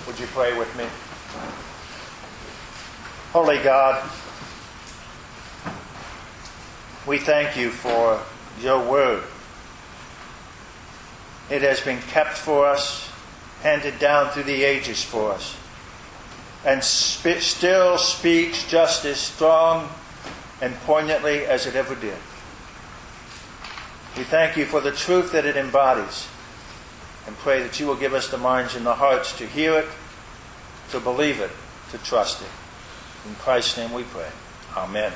Would you pray with me? Holy God, we thank you for your word. It has been kept for us, handed down through the ages for us, and still speaks just as strong and poignantly as it ever did. We thank you for the truth that it embodies, and pray that you will give us the minds and the hearts to hear it, to believe it, to trust it. In Christ's name we pray. Amen.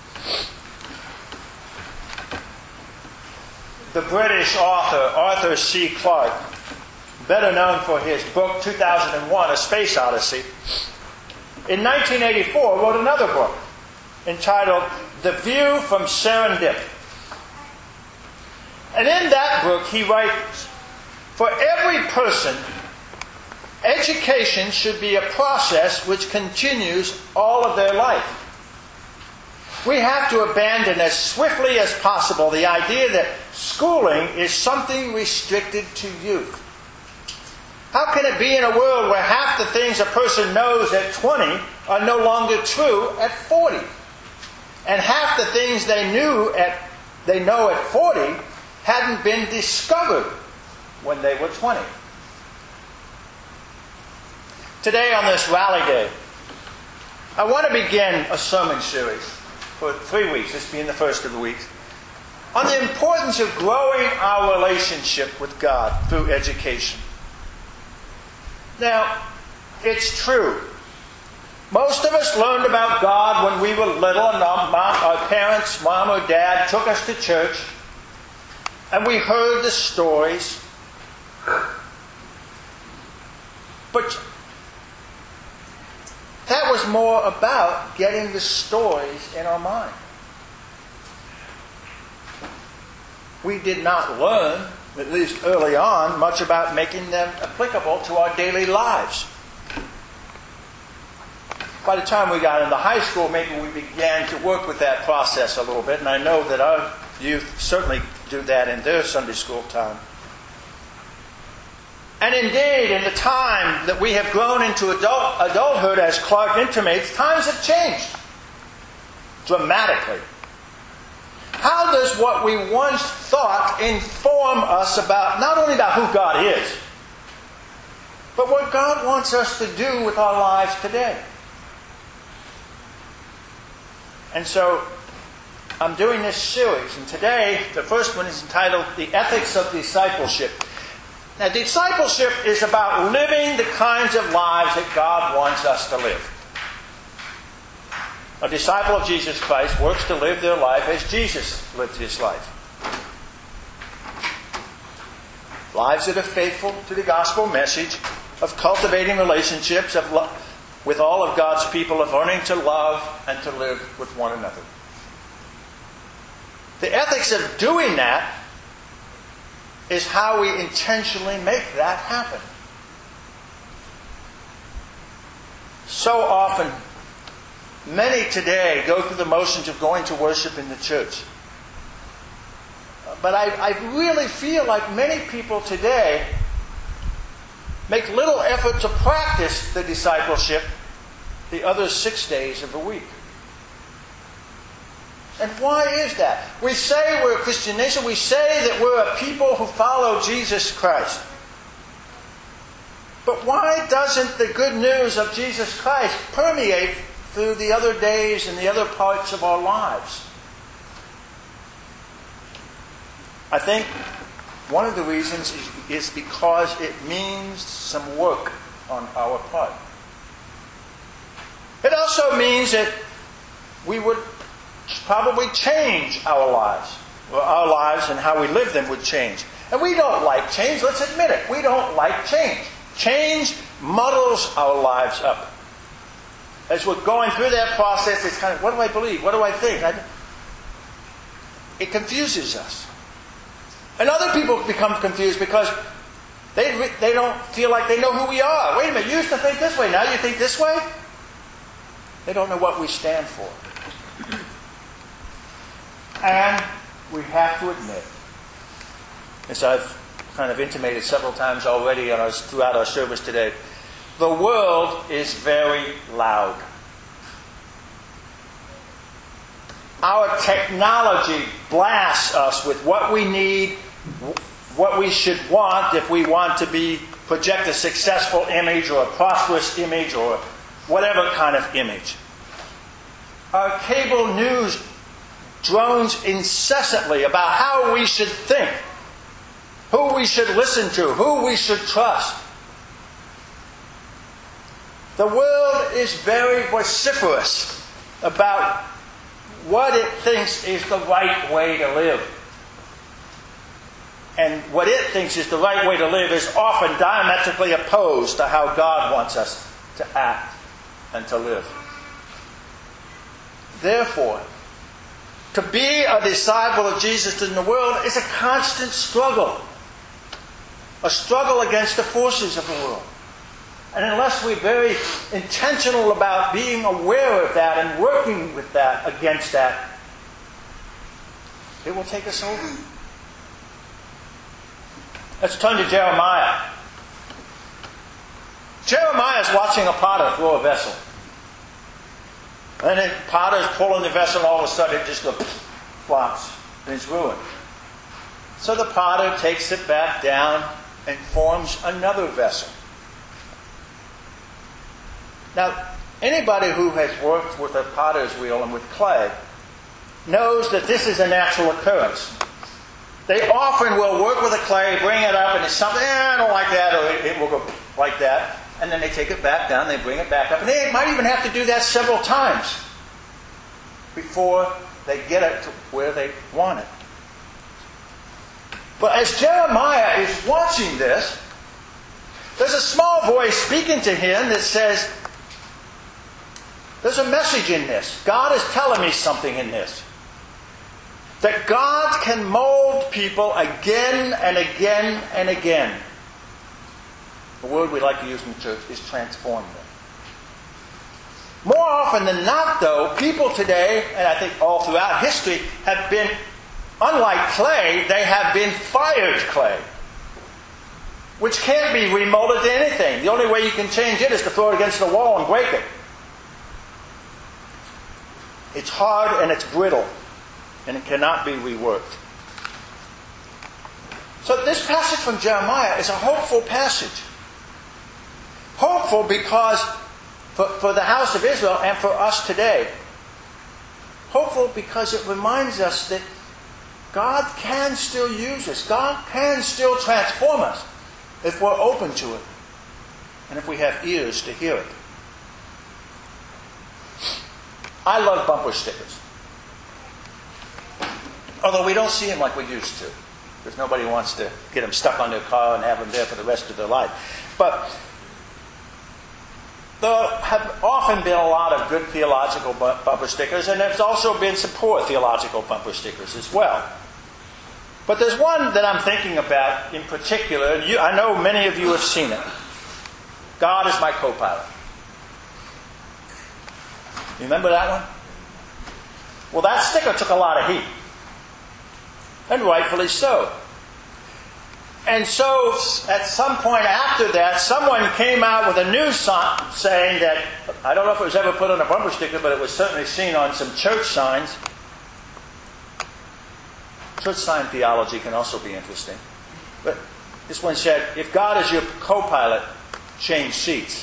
The British author Arthur C. Clarke, better known for his book 2001, A Space Odyssey, in 1984 wrote another book entitled The View from Serendip. And in that book he writes, for every person, education should be a process which continues all of their life. We have to abandon as swiftly as possible the idea that schooling is something restricted to youth. How can it be in a world where half the things a person knows at 20 are no longer true at 40? And half the things they know at 40 hadn't been discovered when they were 20. Today on this Rally Day, I want to begin a sermon series for 3 weeks, this being the first of the weeks, on the importance of growing our relationship with God through education. Now, it's true. Most of us learned about God when we were little and our parents, mom or dad, took us to church and we heard the stories. But that was more about getting the stories in our mind. We did not learn, at least early on, much about making them applicable to our daily lives. By the time we got into high school, maybe we began to work with that process a little bit, and I know that our youth certainly do that in their Sunday school time. And indeed, in the time that we have grown into adulthood, as Clarke intimates, times have changed dramatically. How does what we once thought inform us about, not only about who God is, but what God wants us to do with our lives today? And so, I'm doing this series, and today, the first one is entitled The Ethics of Discipleship. Now, discipleship is about living the kinds of lives that God wants us to live. A disciple of Jesus Christ works to live their life as Jesus lived his life. Lives that are faithful to the gospel message of cultivating relationships with all of God's people, of learning to love and to live with one another. The ethics of doing that is how we intentionally make that happen. So often, many today go through the motions of going to worship in the church. But I really feel like many people today make little effort to practice the discipleship the other 6 days of the week. And why is that? We say we're a Christian nation. We say that we're a people who follow Jesus Christ. But why doesn't the good news of Jesus Christ permeate through the other days and the other parts of our lives? I think one of the reasons is because it means some work on our part. It also means that we would probably change our lives. Well, our lives and how we live them would change. And we don't like change. Let's admit it. We don't like change. Change muddles our lives up. As we're going through that process, it's kind of, what do I believe? What do I think? It confuses us. And other people become confused because they don't feel like they know who we are. Wait a minute, you used to think this way, now you think this way? They don't know what we stand for. And we have to admit, as I've kind of intimated several times already throughout our service today, the world is very loud. Our technology blasts us with what we need, what we should want if we want to project a successful image or a prosperous image or whatever kind of image. Our cable news drones incessantly about how we should think, who we should listen to, who we should trust. The world is very vociferous about what it thinks is the right way to live. And what it thinks is the right way to live is often diametrically opposed to how God wants us to act and to live. Therefore, to be a disciple of Jesus in the world is a constant struggle. A struggle against the forces of the world. And unless we're very intentional about being aware of that and working with that, against that, it will take us over. Let's turn to Jeremiah. Jeremiah is watching a potter throw a vessel. And the potter is pulling the vessel, and all of a sudden it just flops and it's ruined. So the potter takes it back down and forms another vessel. Now, anybody who has worked with a potter's wheel and with clay knows that this is a natural occurrence. They often will work with the clay, bring it up, and it's something, I don't like that, or it will go like that. And then they take it back down, they bring it back up. And they might even have to do that several times before they get it to where they want it. But as Jeremiah is watching this, there's a small voice speaking to him that says, there's a message in this. God is telling me something in this. That God can mold people again and again and again. The word we like to use in the church is transform them. More often than not, though, people today, and I think all throughout history, have been, unlike clay, they have been fired clay. Which can't be remolded to anything. The only way you can change it is to throw it against the wall and break it. It's hard and it's brittle, and it cannot be reworked. So this passage from Jeremiah is a hopeful passage. Hopeful because for the house of Israel and for us today. Hopeful because it reminds us that God can still use us. God can still transform us if we're open to it and if we have ears to hear it. I love bumper stickers. Although we don't see them like we used to. Because nobody wants to get them stuck on their car and have them there for the rest of their life. But there have often been a lot of good theological bumper stickers, and there's also been some poor theological bumper stickers as well. But there's one that I'm thinking about in particular, and I know many of you have seen it. God is my co-pilot. You remember that one? Well, that sticker took a lot of heat. And rightfully so. And so, at some point after that, someone came out with a new sign saying that, I don't know if it was ever put on a bumper sticker, but it was certainly seen on some church signs. Church sign theology can also be interesting. But this one said, if God is your co-pilot, change seats.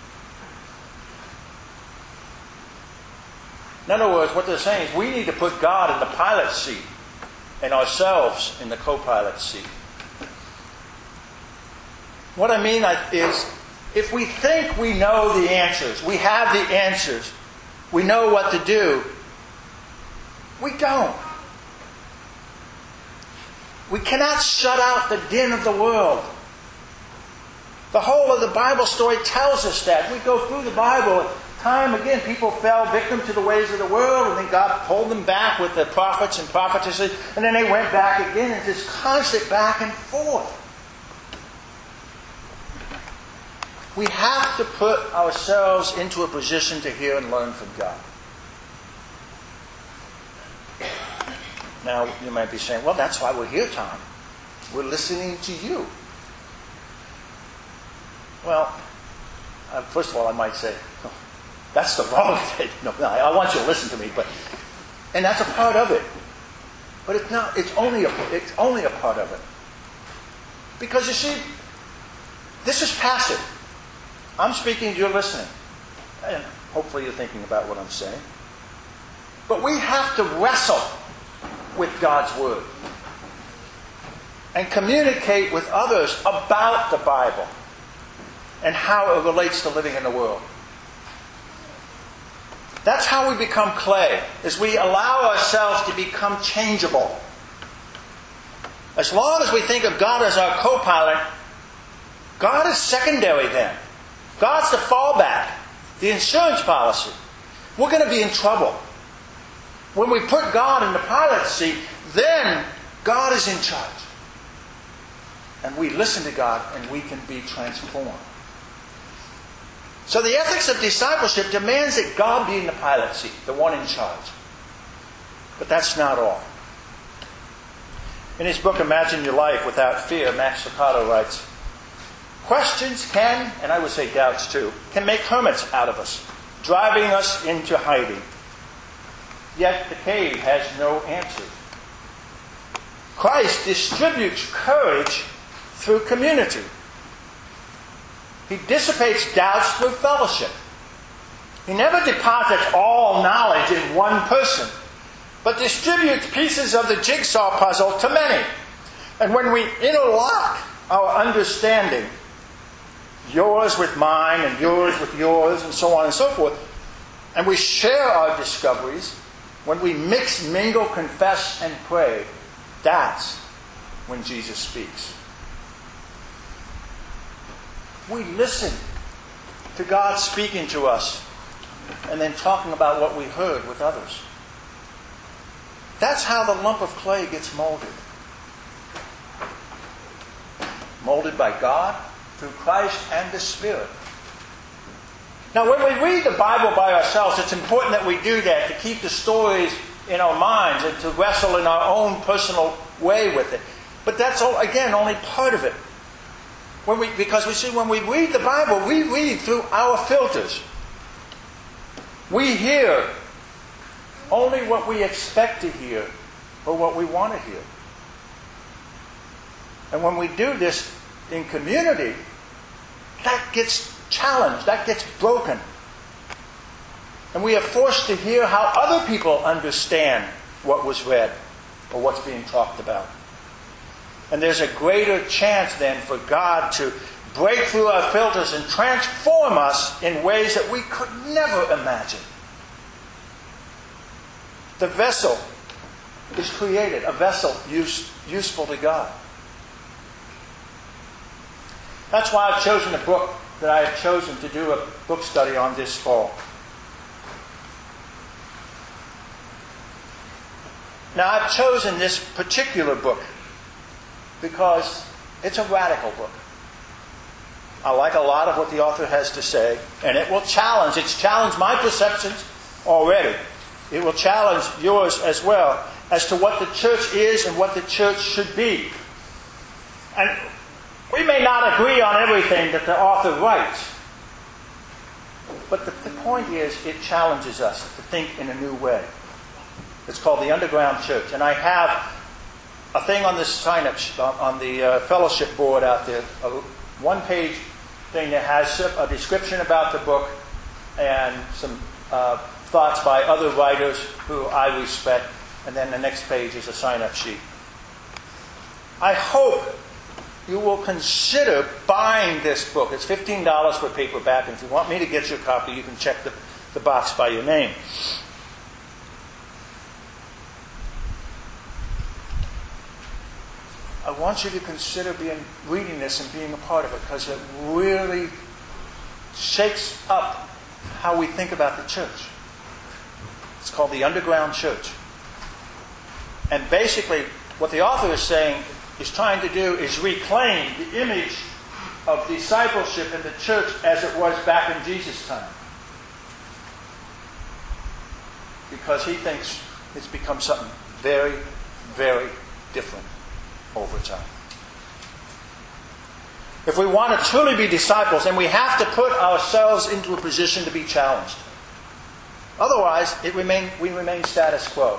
In other words, what they're saying is we need to put God in the pilot seat and ourselves in the co-pilot seat. What I mean is, if we think we know the answers, we have the answers, we know what to do, we don't. We cannot shut out the din of the world. The whole of the Bible story tells us that. We go through the Bible, time again, people fell victim to the ways of the world, and then God pulled them back with the prophets and prophetesses, and then they went back again. It's this constant back and forth. We have to put ourselves into a position to hear and learn from God. Now, you might be saying, well, that's why we're here, Tom. We're listening to you. Well, First of all, I might say, oh, that's the wrong thing. No, I want you to listen to me, and that's a part of it. But it's not. It's only a part of it. Because you see, this is passive. I'm speaking, you're listening. And hopefully you're thinking about what I'm saying. But we have to wrestle with God's Word and communicate with others about the Bible and how it relates to living in the world. That's how we become clay, is we allow ourselves to become changeable. As long as we think of God as our co-pilot, God is secondary then. God's the fallback, the insurance policy. We're going to be in trouble. When we put God in the pilot's seat, then God is in charge. And we listen to God and we can be transformed. So the ethics of discipleship demands that God be in the pilot's seat, the one in charge. But that's not all. In his book, Imagine Your Life Without Fear, Max Lucado writes, questions can, and I would say doubts too, can make hermits out of us, driving us into hiding. Yet the cave has no answer. Christ distributes courage through community. He dissipates doubts through fellowship. He never deposits all knowledge in one person, but distributes pieces of the jigsaw puzzle to many. And when we interlock our understanding, yours with mine and yours with yours and so on and so forth, and we share our discoveries, when we mix, mingle, confess, and pray, that's when Jesus speaks. We listen to God speaking to us and then talking about what we heard with others. That's how the lump of clay gets molded. Molded by God through Christ and the Spirit. Now, when we read the Bible by ourselves, it's important that we do that to keep the stories in our minds and to wrestle in our own personal way with it. But that's, again, only part of it. Because we see, when we read the Bible, we read through our filters. We hear only what we expect to hear or what we want to hear. And when we do this in community, that gets challenged, that gets broken. And we are forced to hear how other people understand what was read or what's being talked about. And there's a greater chance then for God to break through our filters and transform us in ways that we could never imagine. The vessel is created, a vessel useful to God. That's why I've chosen a book that I have chosen to do a book study on this fall. Now, I've chosen this particular book because it's a radical book. I like a lot of what the author has to say, and it will challenge. It's challenged my perceptions already. It will challenge yours as well as to what the church is and what the church should be. And we may not agree on everything that the author writes, but the point is it challenges us to think in a new way. It's called The Underground Church. And I have a thing on the sign-up, on the fellowship board out there, a one-page thing that has a description about the book and some thoughts by other writers who I respect. And then the next page is a sign-up sheet. I hope you will consider buying this book. It's $15 for paperback. And if you want me to get you a copy, you can check the box by your name. I want you to consider reading this and being a part of it, because it really shakes up how we think about the church. It's called The Underground Church. And basically, what the author is saying, is trying to do, is reclaim the image of discipleship in the church as it was back in Jesus' time. Because he thinks it's become something very, very different over time. If we want to truly be disciples, then we have to put ourselves into a position to be challenged. Otherwise, we remain status quo.